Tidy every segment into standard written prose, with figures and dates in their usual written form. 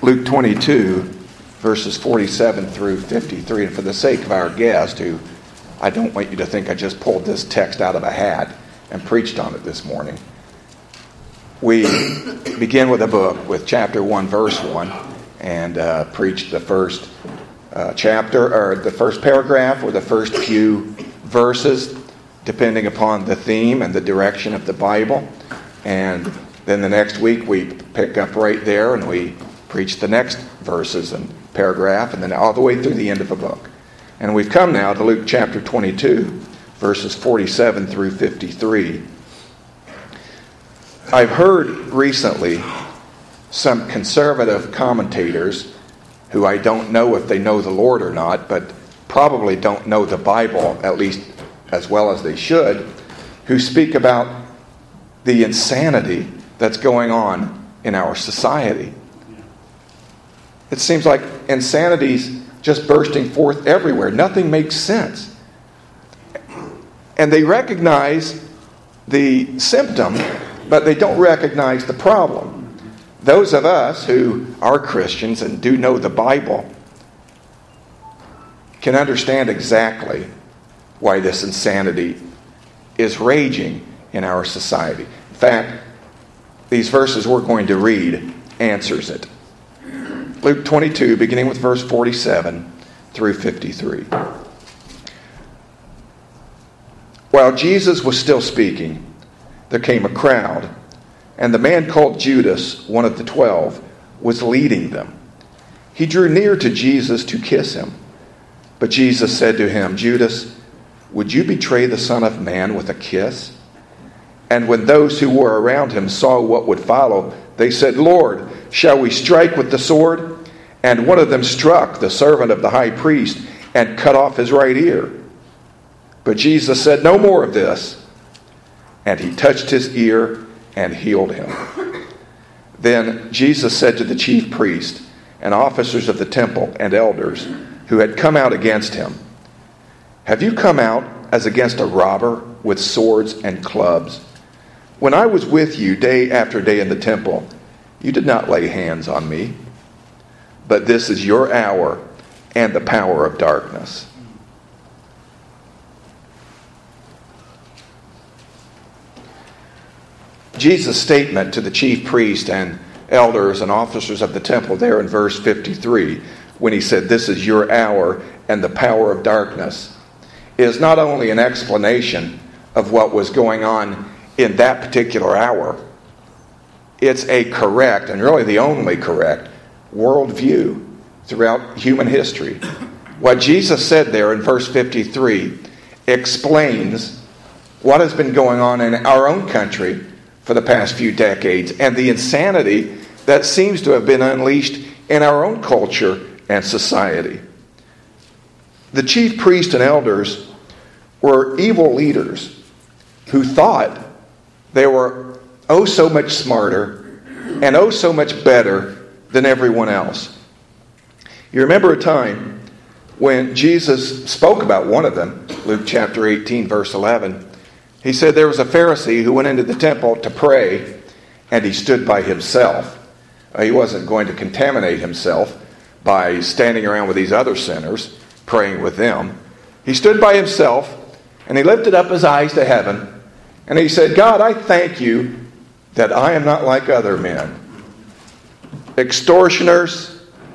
Luke 22, verses 47 through 53. And for the sake of our guest, who I don't want you to think I just pulled this text out of a hat and preached on it this morning, we begin with a book with chapter 1, verse 1, and preached the first chapter, or the first paragraph, or the first few verses, depending upon the theme and the direction of the Bible. And then the next week we pick up right there and we preach the next verses and paragraph, and then all the way through the end of a book. And we've come now to Luke chapter 22, verses 47 through 53. I've heard recently some conservative commentators, who I don't know if they know the Lord or not, but probably don't know the Bible, at least as well as they should, who speak about the insanity that's going on in our society. It seems like insanity's just bursting forth everywhere. Nothing makes sense. And they recognize the symptom, but they don't recognize the problem. Those of us who are Christians and do know the Bible can understand exactly why this insanity is raging in our society. In fact, these verses we're going to read answers it. Luke 22, beginning with verse 47 through 53. While Jesus was still speaking, there came a crowd, and the man called Judas, one of the 12, was leading them. He drew near to Jesus to kiss him. But Jesus said to him, "Judas, would you betray the Son of Man with a kiss?" And when those who were around him saw what would follow, they said, "Lord, shall we strike with the sword?" And one of them struck the servant of the high priest and cut off his right ear. But Jesus said, "No more of this." And he touched his ear and healed him. Then Jesus said to the chief priest and officers of the temple and elders who had come out against him, "Have you come out as against a robber with swords and clubs? When I was with you day after day in the temple, you did not lay hands on me. But this is your hour and the power of darkness." Jesus' statement to the chief priest and elders and officers of the temple there in verse 53, when he said, "This is your hour and the power of darkness," is not only an explanation of what was going on in that particular hour. It's a correct, and really the only correct, worldview throughout human history. What Jesus said there in verse 53 explains what has been going on in our own country for the past few decades, and the insanity that seems to have been unleashed in our own culture and society. The chief priests and elders were evil leaders who thought they were oh so much smarter and oh so much better than everyone else. You remember a time when Jesus spoke about one of them, Luke chapter 18, verse 11. He said there was a Pharisee who went into the temple to pray, and he stood by himself. He wasn't going to contaminate himself by standing around with these other sinners, praying with them. He stood by himself, and he lifted up his eyes to heaven, and he said, "God, I thank you that I am not like other men, extortioners,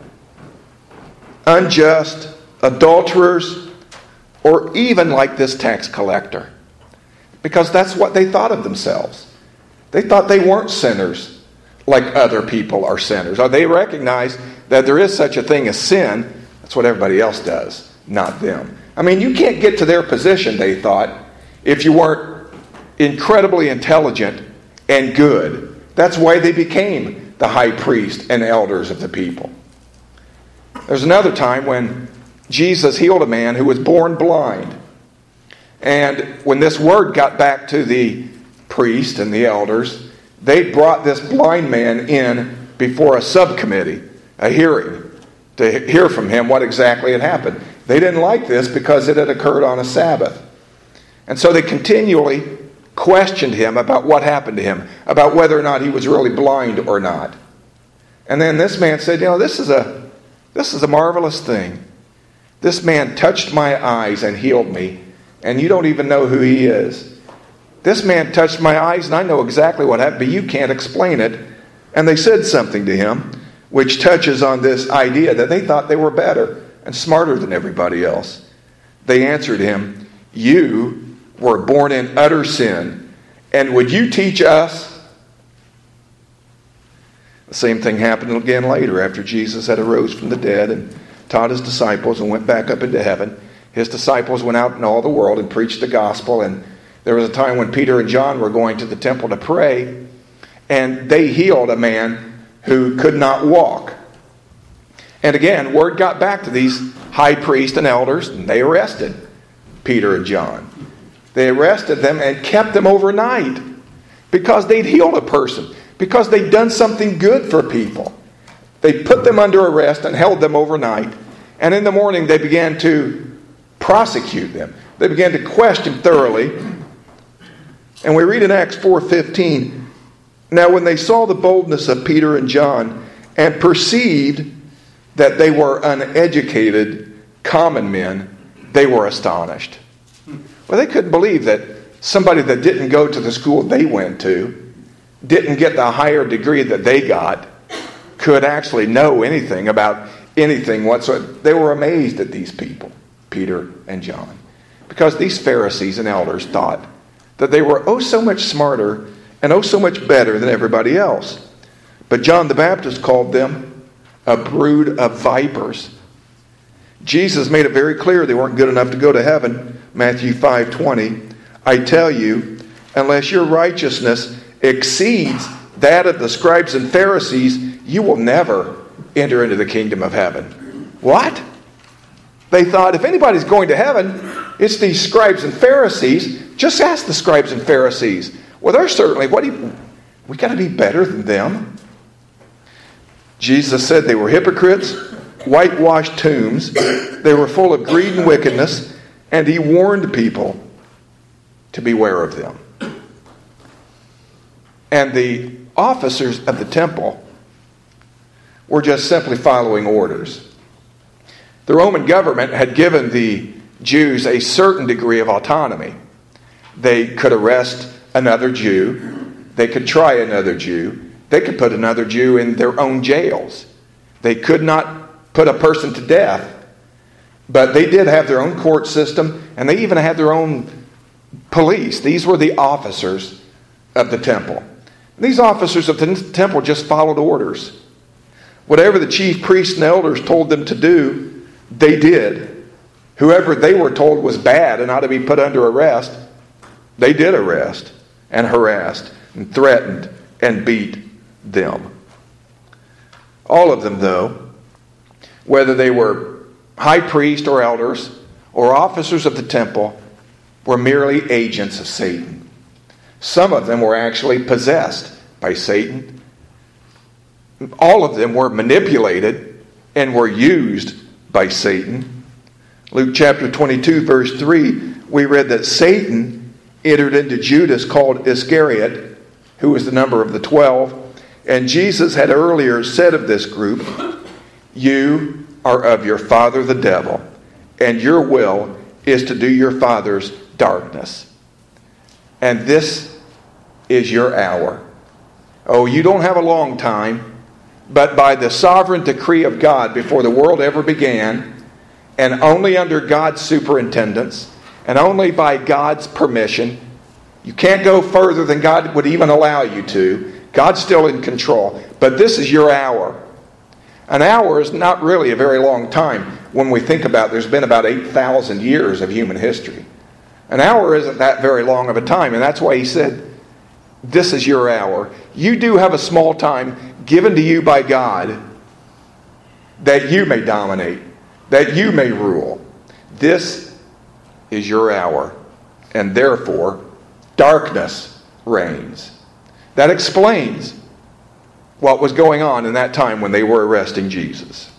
unjust, adulterers, or even like this tax collector." Because that's what they thought of themselves. They thought they weren't sinners like other people are sinners. Or they recognized that there is such a thing as sin. That's what everybody else does, not them. I mean, you can't get to their position, they thought, if you weren't incredibly intelligent and good. That's why they became the high priest and elders of the people. There's another time when Jesus healed a man who was born blind. And when this word got back to the priest and the elders, they brought this blind man in before a subcommittee, a hearing, to hear from him what exactly had happened. They didn't like this because it had occurred on a Sabbath. And so they continually questioned him about what happened to him, about whether or not he was really blind or not. And then this man said, this is a marvelous thing. This man touched my eyes and healed me, and you don't even know who he is. This man touched my eyes, and I know exactly what happened, but you can't explain it. And they said something to him, which touches on this idea that they thought they were better and smarter than everybody else. They answered him, you were born in utter sin, and would you teach us? The same thing happened again later after Jesus had arose from the dead and taught his disciples and went back up into heaven. His disciples went out in all the world and preached the gospel. And there was a time when Peter and John were going to the temple to pray, and they healed a man who could not walk. And again, word got back to these high priests and elders, and they arrested Peter and John. They arrested them and kept them overnight because they'd healed a person, because they'd done something good for people. They put them under arrest and held them overnight. And in the morning they began to prosecute them. They began to question thoroughly. And we read in Acts 4:15, now when they saw the boldness of Peter and John and perceived that they were uneducated, common men, they were astonished. Well, they couldn't believe that somebody that didn't go to the school they went to, didn't get the higher degree that they got, could actually know anything about anything whatsoever. They were amazed at these people, Peter and John, because these Pharisees and elders thought that they were so much smarter and so much better than everybody else. But John the Baptist called them a brood of vipers. Jesus made it very clear they weren't good enough to go to heaven. Matthew 5:20, I tell you, unless your righteousness exceeds that of the scribes and Pharisees, you will never enter into the kingdom of heaven. What? They thought if anybody's going to heaven, it's these scribes and Pharisees. Just ask the scribes and Pharisees. Well, they're certainly, we got to be better than them. Jesus said they were hypocrites, whitewashed tombs. They were full of greed and wickedness, and he warned people to beware of them. And the officers of the temple were just simply following orders. The Roman government had given the Jews a certain degree of autonomy. They could arrest another Jew. They could try another Jew. They could put another Jew in their own jails. They could not put a person to death. But they did have their own court system, and they even had their own police. These were the officers of the temple. These officers of the temple just followed orders. Whatever the chief priests and elders told them to do, they did. Whoever they were told was bad and ought to be put under arrest, they did arrest and harassed and threatened and beat them. All of them, though, whether they were high priests or elders or officers of the temple, were merely agents of Satan. Some of them were actually possessed by Satan. All of them were manipulated and were used by Satan. Luke chapter 22, verse 3, we read that Satan entered into Judas called Iscariot, who was the number of the 12. And Jesus had earlier said of this group, you are of your father the devil, and your will is to do your father's darkness. And this is your hour. Oh, you don't have a long time, but by the sovereign decree of God before the world ever began, and only under God's superintendence, and only by God's permission, you can't go further than God would even allow you to. God's still in control. But this is your hour. An hour is not really a very long time when we think about there's been about 8,000 years of human history. An hour isn't that very long of a time, and that's why he said, this is your hour. You do have a small time given to you by God that you may dominate, that you may rule. This is your hour, and therefore darkness reigns. That explains what was going on in that time when they were arresting Jesus.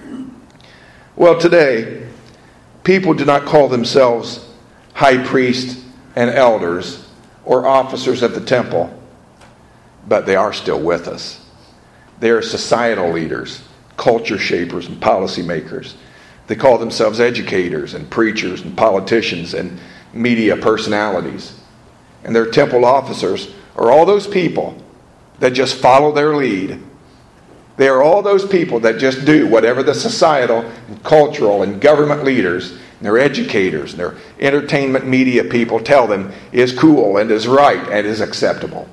Well, today, people do not call themselves high priests and elders or officers of the temple, but they are still with us. They are societal leaders, culture shapers, and policymakers. They call themselves educators and preachers and politicians and media personalities. And their temple officers are all those people that just follow their lead. They are all those people that just do whatever the societal and cultural and government leaders and their educators and their entertainment media people tell them is cool and is right and is acceptable.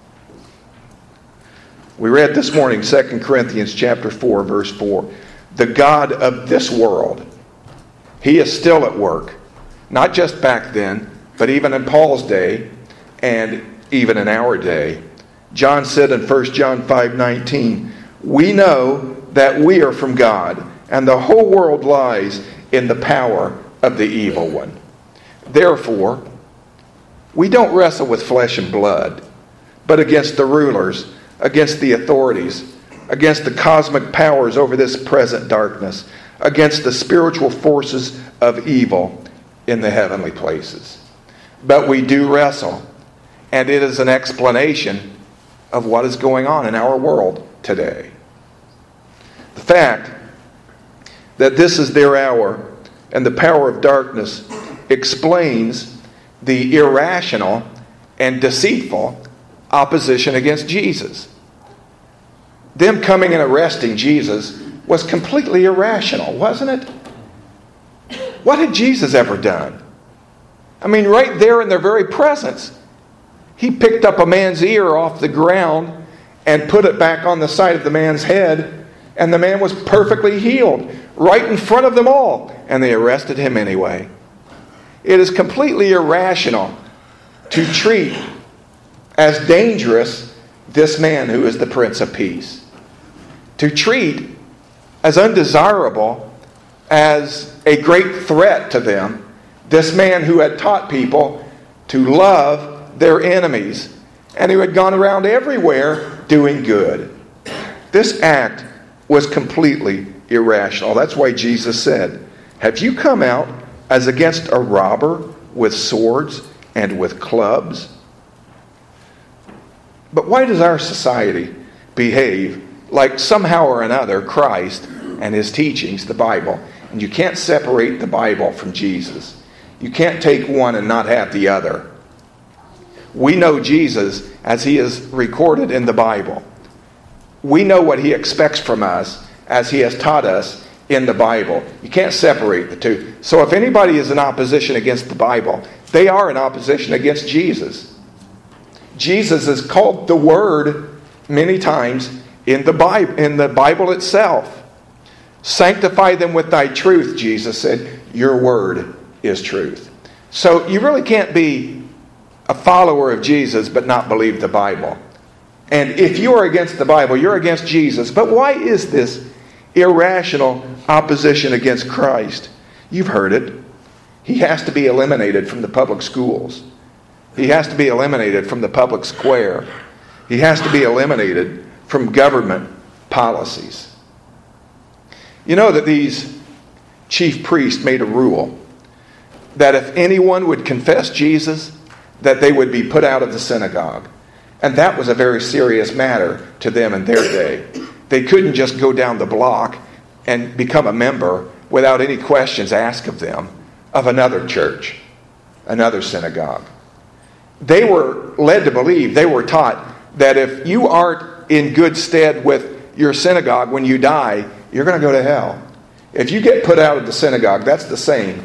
We read this morning 2 Corinthians chapter 4, verse 4. The God of this world, He is still at work. Not just back then, but even in Paul's day and even in our day. John said in 1 John 5:19, we know that we are from God, and the whole world lies in the power of the evil one. Therefore, we don't wrestle with flesh and blood, but against the rulers, against the authorities, against the cosmic powers over this present darkness, against the spiritual forces of evil in the heavenly places. But we do wrestle, and it is an explanation of what is going on in our world today. The fact that this is their hour and the power of darkness explains the irrational and deceitful opposition against Jesus. Them coming and arresting Jesus was completely irrational, wasn't it? What had Jesus ever done? I mean, right there in their very presence, He picked up a man's ear off the ground and put it back on the side of the man's head, and the man was perfectly healed right in front of them all, and they arrested Him anyway. It is completely irrational to treat as dangerous this man who is the Prince of Peace. To treat as undesirable, as a great threat to them, this man who had taught people to love their enemies and who had gone around everywhere doing good. This act was completely irrational. That's why Jesus said, have you come out as against a robber with swords and with clubs? But why does our society behave like somehow or another Christ and His teachings, the Bible, and you can't separate the Bible from Jesus? You can't take one and not have the other. We know Jesus as He is recorded in the Bible. We know what He expects from us as He has taught us in the Bible. You can't separate the two. So if anybody is in opposition against the Bible, they are in opposition against Jesus. Jesus is called the Word many times in the Bible itself. Sanctify them with thy truth, Jesus said. Your word is truth. So you really can't be a follower of Jesus but not believe the Bible. And if you are against the Bible, you're against Jesus. But why is this irrational opposition against Christ? You've heard it. He has to be eliminated from the public schools. He has to be eliminated from the public square. He has to be eliminated from government policies. You know that these chief priests made a rule that if anyone would confess Jesus, that they would be put out of the synagogue. And that was a very serious matter to them in their day. They couldn't just go down the block and become a member without any questions asked of them of another church, another synagogue. They were led to believe, they were taught that if you aren't in good stead with your synagogue when you die, you're going to go to hell. If you get put out of the synagogue, that's the same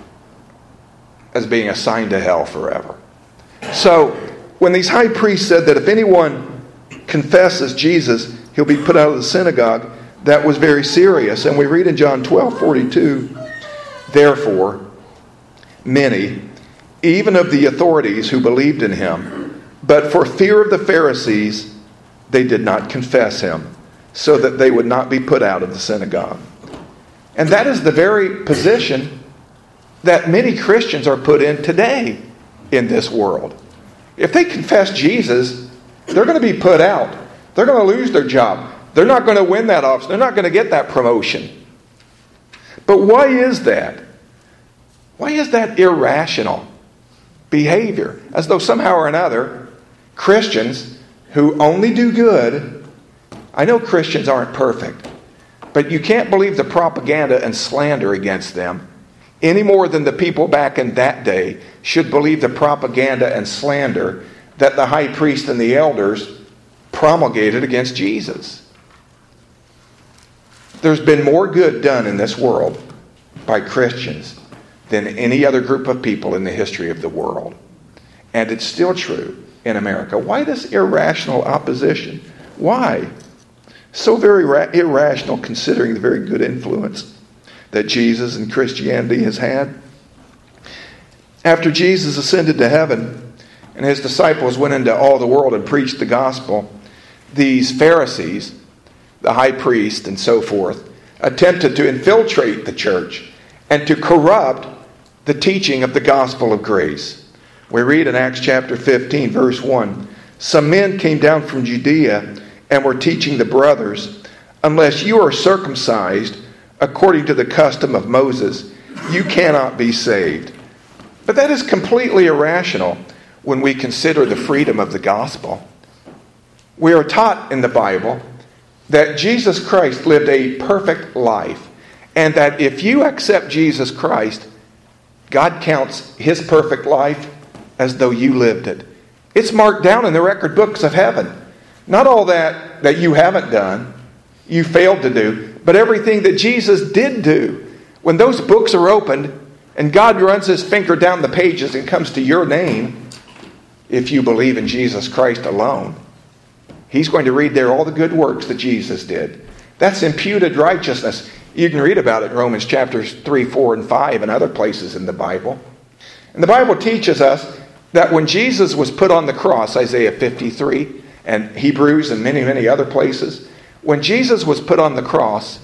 as being assigned to hell forever. So, when these high priests said that if anyone confesses Jesus, he'll be put out of the synagogue, that was very serious. And we read in John 12:42, therefore, many, even of the authorities who believed in him, but for fear of the Pharisees, they did not confess him, so that they would not be put out of the synagogue. And that is the very position that many Christians are put in today in this world. If they confess Jesus, they're going to be put out. They're going to lose their job. They're not going to win that office. They're not going to get that promotion. But why is that? Why is that irrational behavior? As though somehow or another, Christians who only do good, I know Christians aren't perfect, but you can't believe the propaganda and slander against them any more than the people back in that day should believe the propaganda and slander that the high priest and the elders promulgated against Jesus. There's been more good done in this world by Christians than any other group of people in the history of the world. And it's still true in America. Why this irrational opposition? Why? So very irrational considering the very good influence that Jesus and Christianity has had. After Jesus ascended to heaven and his disciples went into all the world and preached the gospel, these Pharisees, the high priest and so forth, attempted to infiltrate the church and to corrupt the teaching of the gospel of grace. We read in Acts chapter 15, verse 1, "Some men came down from Judea and were teaching the brothers, unless you are circumcised according to the custom of Moses, you cannot be saved." But that is completely irrational when we consider the freedom of the gospel. We are taught in the Bible that Jesus Christ lived a perfect life, and that if you accept Jesus Christ, God counts his perfect life as though you lived it. It's marked down in the record books of heaven. Not all that you haven't done, you failed to do, but everything that Jesus did do. When those books are opened and God runs his finger down the pages and comes to your name, if you believe in Jesus Christ alone, he's going to read there all the good works that Jesus did. That's imputed righteousness. You can read about it in Romans chapters 3, 4, and 5 and other places in the Bible. And the Bible teaches us that when Jesus was put on the cross, Isaiah 53 and Hebrews and many, many other places, when Jesus was put on the cross,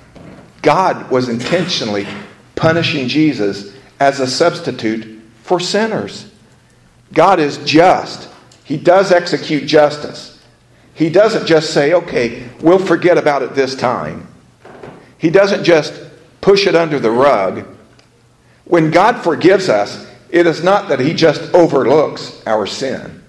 God was intentionally punishing Jesus as a substitute for sinners. God is just. He does execute justice. He doesn't just say, okay, we'll forget about it this time. He doesn't just push it under the rug. When God forgives us, it is not that he just overlooks our sin.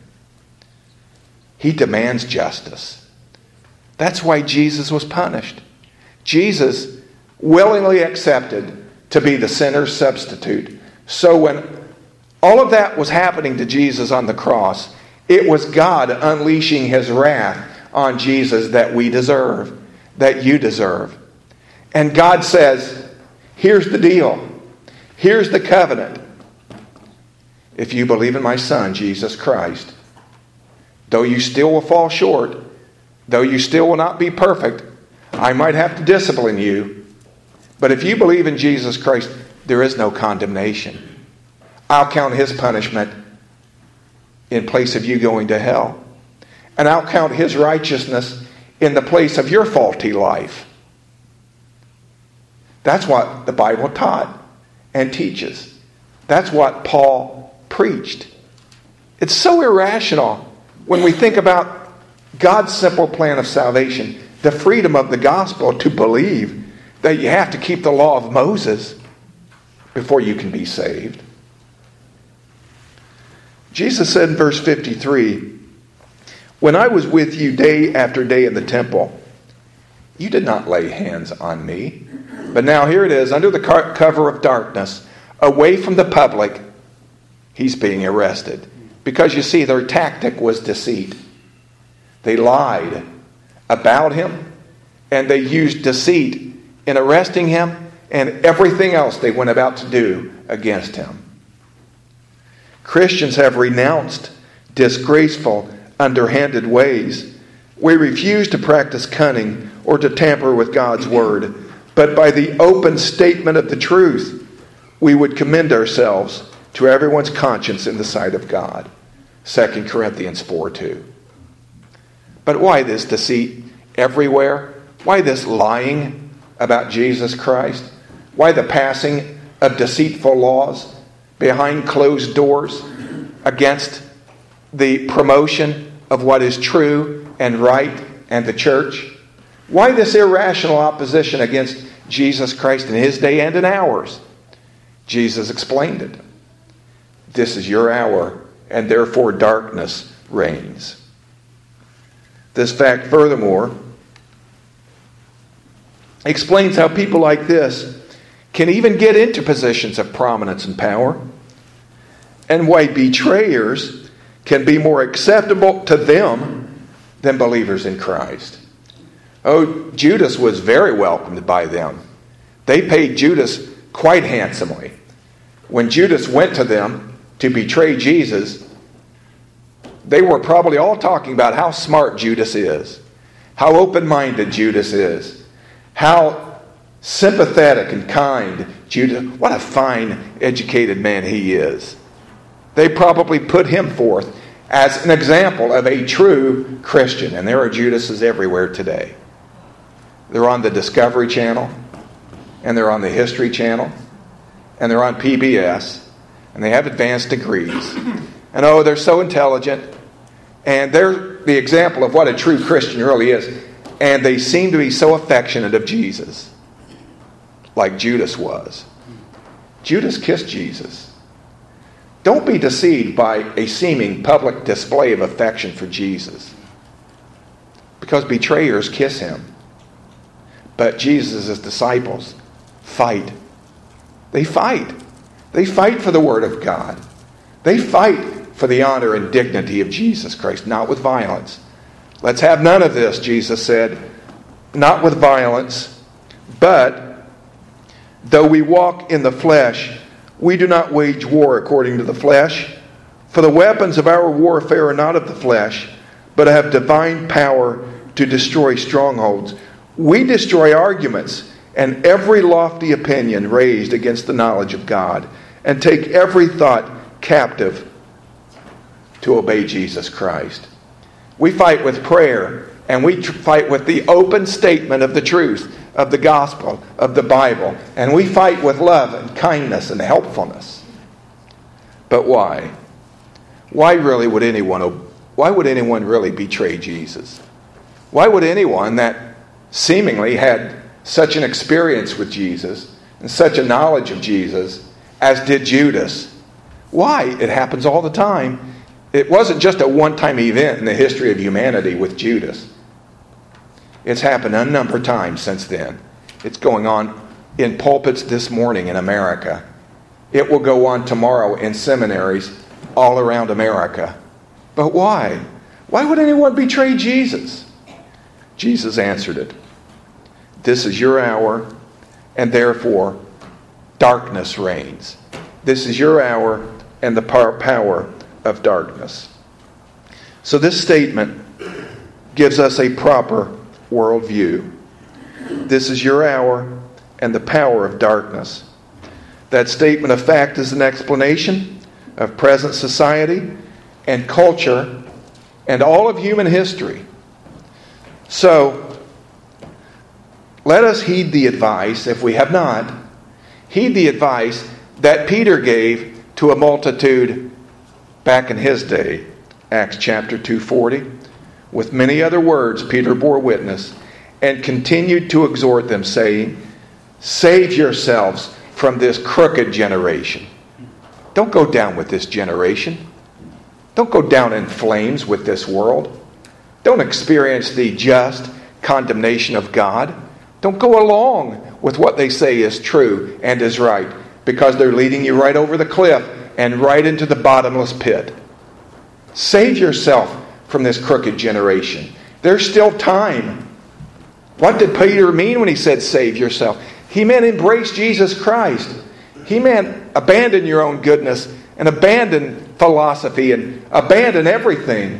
He demands justice. That's why Jesus was punished. Jesus willingly accepted to be the sinner's substitute. So when all of that was happening to Jesus on the cross, it was God unleashing his wrath on Jesus that we deserve, that you deserve. And God says, here's the deal. Here's the covenant. If you believe in my Son, Jesus Christ, though you still will fall short, though you still will not be perfect, I might have to discipline you. But if you believe in Jesus Christ, there is no condemnation. I'll count his punishment in place of you going to hell. And I'll count his righteousness in the place of your faulty life. That's what the Bible taught and teaches. That's what Paul preached. It's so irrational when we think about God's simple plan of salvation, the freedom of the gospel to believe that you have to keep the law of Moses before you can be saved. Jesus said in verse 53, "When I was with you day after day in the temple, you did not lay hands on me. But now here it is, under the cover of darkness, away from the public, he's being arrested." Because you see, their tactic was deceit. They lied about him, and they used deceit in arresting him and everything else they went about to do against him. Christians have renounced disgraceful, underhanded ways. We refuse to practice cunning or to tamper with God's word, but by the open statement of the truth, we would commend ourselves to everyone's conscience in the sight of God. 2 Corinthians 4:2. But why this deceit everywhere? Why this lying about Jesus Christ? Why the passing of deceitful laws behind closed doors against the promotion of what is true and right and the church? Why this irrational opposition against Jesus Christ in his day and in ours? Jesus explained it. This is your hour, and therefore darkness reigns. This fact, furthermore, explains how people like this can even get into positions of prominence and power, and why betrayers can be more acceptable to them than believers in Christ. Oh, Judas was very welcomed by them. They paid Judas quite handsomely. When Judas went to them to betray Jesus, they were probably all talking about how smart Judas is, how open-minded Judas is, how sympathetic and kind Judas, what a fine, educated man he is. They probably put him forth as an example of a true Christian. And there are Judases everywhere today. They're on the Discovery Channel, and they're on the History Channel, and they're on PBS, and they have advanced degrees. And oh, they're so intelligent, and they're the example of what a true Christian really is. And they seem to be so affectionate of Jesus, like Judas was. Judas kissed Jesus. Don't be deceived by a seeming public display of affection for Jesus, because betrayers kiss him. But Jesus' disciples fight. They fight. They fight for the Word of God. They fight for the honor and dignity of Jesus Christ, not with violence. Let's have none of this, Jesus said, not with violence, but though we walk in the flesh, we do not wage war according to the flesh. For the weapons of our warfare are not of the flesh, but have divine power to destroy strongholds. We destroy arguments and every lofty opinion raised against the knowledge of God, and take every thought captive to obey Jesus Christ. We fight with prayer, and we fight with the open statement of the truth, of the gospel, of the Bible. And we fight with love and kindness and helpfulness. But why? Why would anyone really betray Jesus? Why would anyone that seemingly had such an experience with Jesus and such a knowledge of Jesus as did Judas? Why? It happens all the time. It wasn't just a one-time event in the history of humanity with Judas. It's happened a number of times since then. It's going on in pulpits this morning in America. It will go on tomorrow in seminaries all around America. But why? Why would anyone betray Jesus? Jesus answered it. This is your hour, and therefore darkness reigns. This is your hour and the power of darkness. So this statement gives us a proper worldview. This is your hour and the power of darkness. That statement of fact is an explanation of present society and culture and all of human history. So, let us heed the advice, if we have not, heed the advice that Peter gave to a multitude back in his day. Acts chapter 2:40. With many other words, Peter bore witness and continued to exhort them, saying, save yourselves from this crooked generation. Don't go down with this generation. Don't go down in flames with this world. Don't experience the just condemnation of God. Don't go along with what they say is true and is right, because they're leading you right over the cliff and right into the bottomless pit. Save yourself from this crooked generation. There's still time. What did Peter mean when he said save yourself? He meant embrace Jesus Christ. He meant abandon your own goodness and abandon philosophy and abandon everything.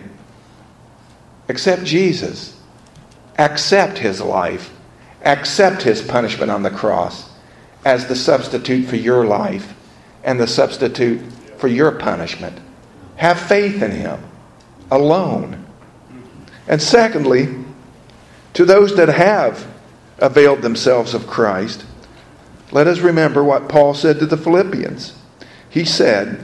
Accept Jesus. Accept His life. Accept His punishment on the cross as the substitute for your life and the substitute for your punishment. Have faith in Him alone. And secondly, to those that have availed themselves of Christ, let us remember what Paul said to the Philippians. He said,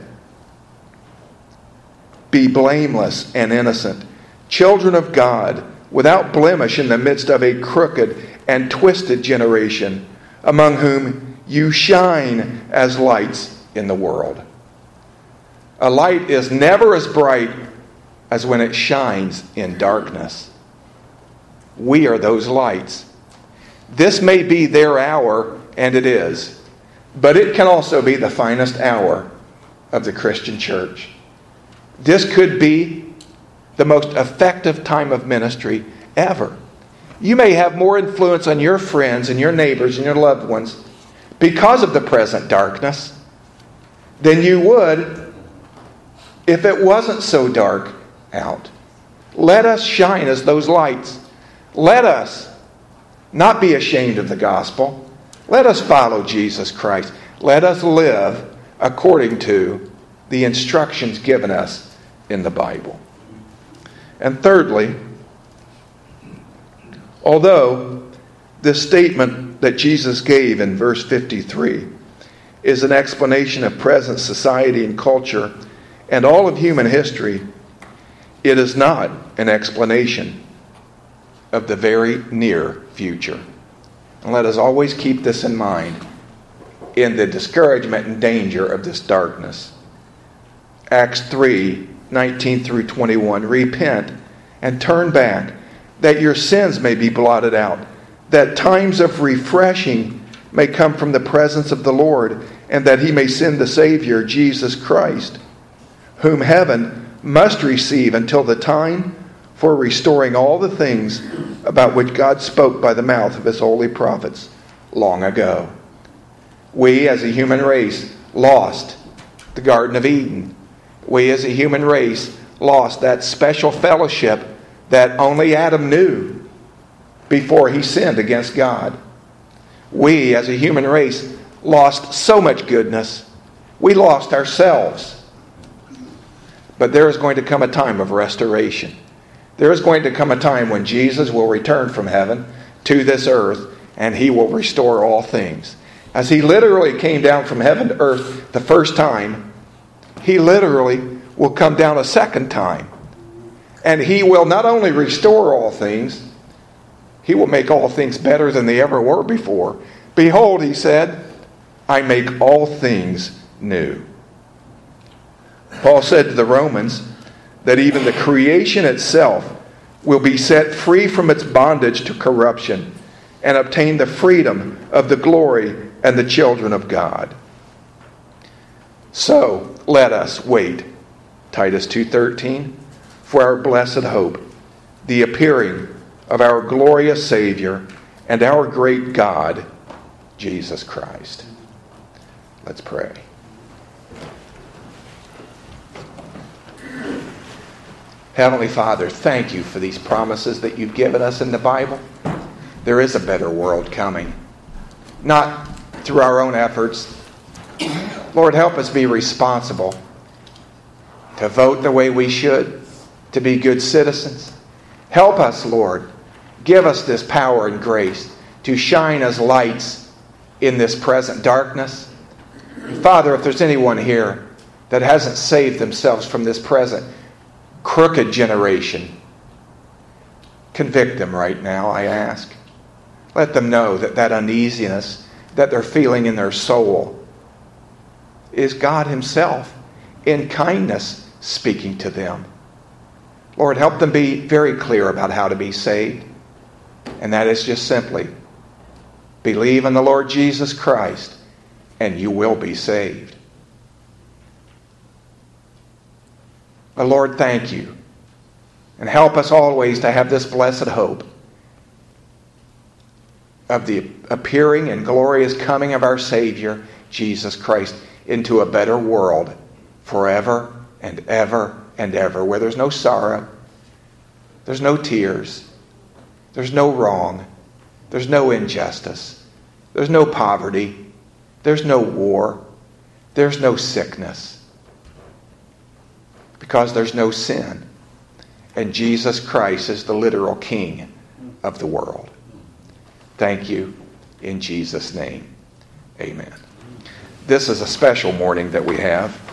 be blameless and innocent, children of God, without blemish in the midst of a crooked and twisted generation, among whom you shine as lights in the world. A light is never as bright as when it shines in darkness. We are those lights. This may be their hour, and it is. But it can also be the finest hour of the Christian church. This could be the most effective time of ministry ever. You may have more influence on your friends and your neighbors and your loved ones because of the present darkness than you would if it wasn't so dark out. Let us shine as those lights. Let us not be ashamed of the gospel. Let us follow Jesus Christ. Let us live according to the instructions given us in the Bible. And thirdly, although this statement that Jesus gave in verse 53 is an explanation of present society and culture and all of human history, it is not an explanation of the very near future. And let us always keep this in mind in the discouragement and danger of this darkness. Acts 3:19 through 21. Repent and turn back, that your sins may be blotted out, that times of refreshing may come from the presence of the Lord, and that he may send the Savior, Jesus Christ, whom heaven must receive until the time for restoring all the things about which God spoke by the mouth of his holy prophets long ago. We as a human race lost the Garden of Eden. We as a human race lost that special fellowship that only Adam knew before he sinned against God. We as a human race lost so much goodness. We lost ourselves. But there is going to come a time of restoration. There is going to come a time when Jesus will return from heaven to this earth, and he will restore all things. As he literally came down from heaven to earth the first time, he literally will come down a second time. And he will not only restore all things, he will make all things better than they ever were before. Behold, he said, I make all things new. Paul said to the Romans that even the creation itself will be set free from its bondage to corruption and obtain the freedom of the glory and the children of God. So let us wait, Titus 2:13, for our blessed hope, the appearing of our glorious Savior and our great God, Jesus Christ. Let's pray. Heavenly Father, thank you for these promises that you've given us in the Bible. There is a better world coming, not through our own efforts. Lord, help us be responsible, to vote the way we should, to be good citizens. Help us, Lord. Give us this power and grace to shine as lights in this present darkness. Father, if there's anyone here that hasn't saved themselves from this present crooked generation, convict them right now, I ask. Let them know that that uneasiness that they're feeling in their soul is God himself in kindness speaking to them. Lord, help them be very clear about how to be saved. And that is just simply believe in the Lord Jesus Christ and you will be saved. But Lord, thank you. And help us always to have this blessed hope of the appearing and glorious coming of our Savior, Jesus Christ, into a better world forever and ever and ever, where there's no sorrow, there's no tears, there's no wrong, there's no injustice, there's no poverty, there's no war, there's no sickness, because there's no sin. And Jesus Christ is the literal King of the world. Thank you in Jesus' name. Amen. This is a special morning that we have.